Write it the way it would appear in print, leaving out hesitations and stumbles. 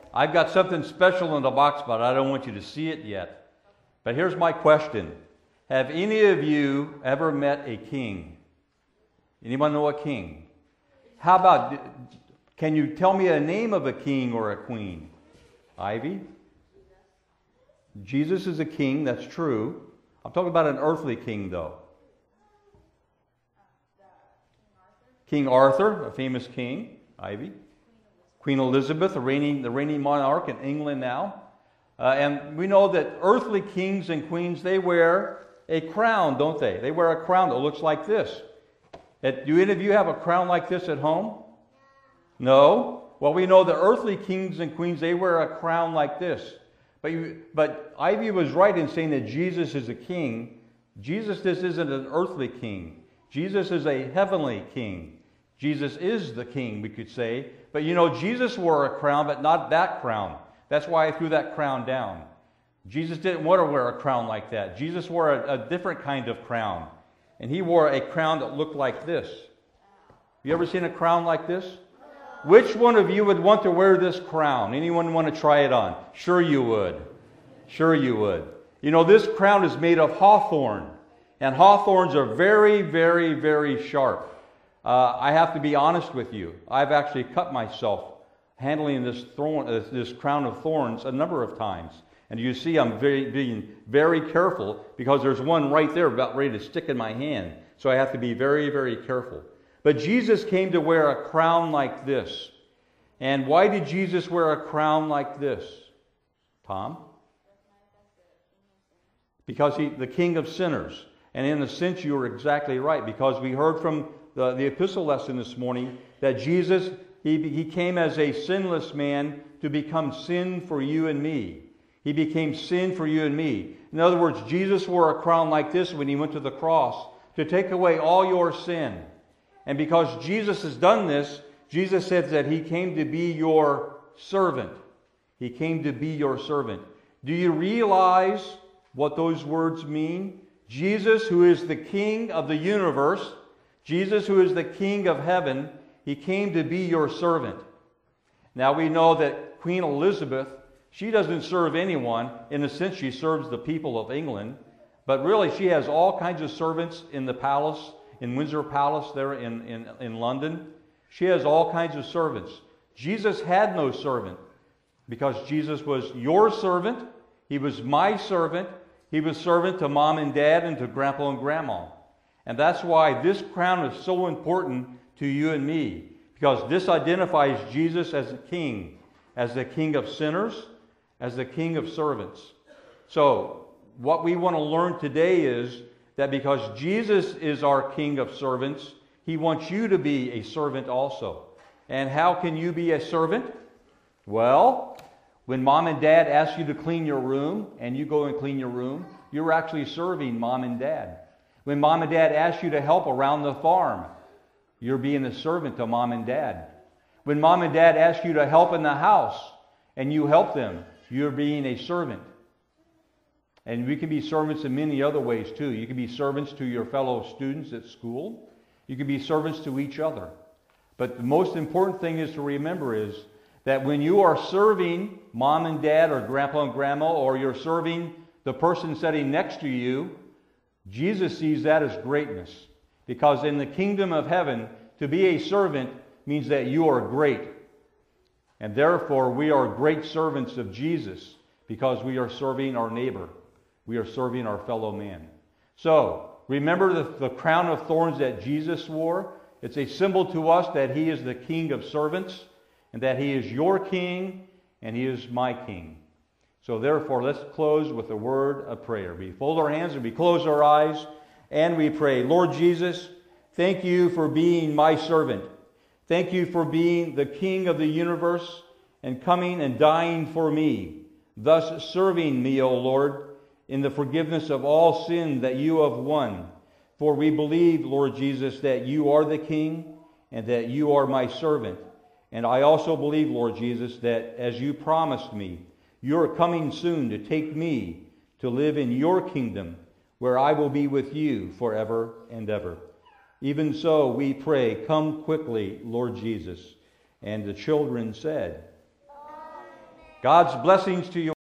I've got something special in the box, but I don't want you to see it yet. But here's my question. Have any of you ever met a king? Anyone know a king? How about, can you tell me a name of a king or a queen? Ivy? Jesus is a king, that's true. I'm talking about an earthly king, though. King Arthur, a famous king. Ivy. Queen Elizabeth, the reigning monarch in England now. And we know that earthly kings and queens, they wear a crown, don't they? They wear a crown that looks like this. Do any of you have a crown like this at home? No? Well, we know that earthly kings and queens, they wear a crown like this. But Ivy was right in saying that Jesus is a king. This isn't an earthly king. Jesus is a heavenly king. Jesus is the king, we could say. But you know, Jesus wore a crown, but not that crown. That's why I threw that crown down. Jesus didn't want to wear a crown like that. Jesus wore a different kind of crown. And he wore a crown that looked like this. You ever seen a crown like this? Which one of you would want to wear this crown? Anyone want to try it on? Sure you would. Sure you would. You know, this crown is made of hawthorn. And hawthorns are very, very, very sharp. I have to be honest with you. I've actually cut myself handling this crown of thorns a number of times. And you see I'm being very careful because there's one right there about ready to stick in my hand. So I have to be very, very careful. But Jesus came to wear a crown like this. And why did Jesus wear a crown like this? Tom? Because he's the King of sinners. And in a sense, you were exactly right. Because we heard from the epistle lesson this morning that Jesus, he came as a sinless man to become sin for you and me. He became sin for you and me. In other words, Jesus wore a crown like this when he went to the cross to take away all your sin. And because Jesus has done this, Jesus said that he came to be your servant. He came to be your servant. Do you realize what those words mean? Jesus, who is the King of the universe, Jesus, who is the King of heaven, he came to be your servant. Now we know that Queen Elizabeth, she doesn't serve anyone. In a sense, she serves the people of England. But really, she has all kinds of servants in the palace, in Windsor Palace there in London. She has all kinds of servants. Jesus had no servant because Jesus was your servant. He was my servant. He was servant to mom and dad and to grandpa and grandma. And that's why this crown is so important to you and me, because this identifies Jesus as the King of sinners, as the King of servants. So what we want to learn today is that because Jesus is our King of servants, he wants you to be a servant also. And how can you be a servant? Well, when mom and dad ask you to clean your room and you go and clean your room, you're actually serving mom and dad. When mom and dad ask you to help around the farm, you're being a servant to mom and dad. When mom and dad ask you to help in the house and you help them, you're being a servant. And we can be servants in many other ways too. You can be servants to your fellow students at school. You can be servants to each other. But the most important thing is to remember is that when you are serving mom and dad or grandpa and grandma, or you're serving the person sitting next to you, Jesus sees that as greatness. Because in the kingdom of heaven, to be a servant means that you are great. And therefore, we are great servants of Jesus because we are serving our neighbor. We are serving our fellow man. So, remember the crown of thorns that Jesus wore? It's a symbol to us that he is the King of servants, and that he is your King, and he is my King. So therefore, let's close with a word of prayer. We fold our hands and we close our eyes, and we pray. Lord Jesus, thank you for being my servant. Thank you for being the King of the universe and coming and dying for me, thus serving me, O Lord, in the forgiveness of all sin that you have won. For we believe, Lord Jesus, that you are the King and that you are my servant. And I also believe, Lord Jesus, that as you promised me, you're coming soon to take me to live in your kingdom, where I will be with you forever and ever. Even so, we pray, come quickly, Lord Jesus. And the children said, Amen. God's blessings to you.